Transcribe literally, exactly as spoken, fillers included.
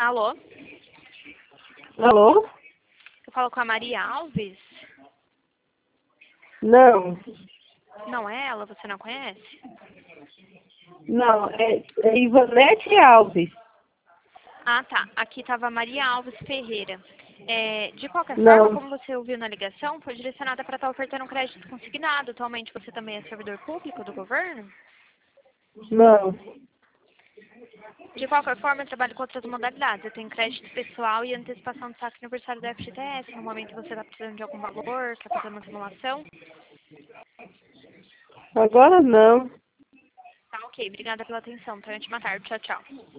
Alô? Alô? Eu falo com a Maria Alves? Não, Não é ela? Você não conhece? não, é, é Ivanete Alves. Ah, tá. Aqui estava Maria Alves Ferreira. É, de qualquer forma, Não, como você ouviu na ligação, foi direcionada para estar ofertando um crédito consignado. Atualmente você também é servidor público do governo? não. De qualquer forma, eu trabalho com outras modalidades. Eu tenho crédito pessoal e antecipação de saque aniversário da F G T S. No momento você está precisando de algum valor, quer fazer uma simulação. Agora não. Tá, ok. Obrigada pela atenção. Tenha uma ótima tarde. Tchau, tchau.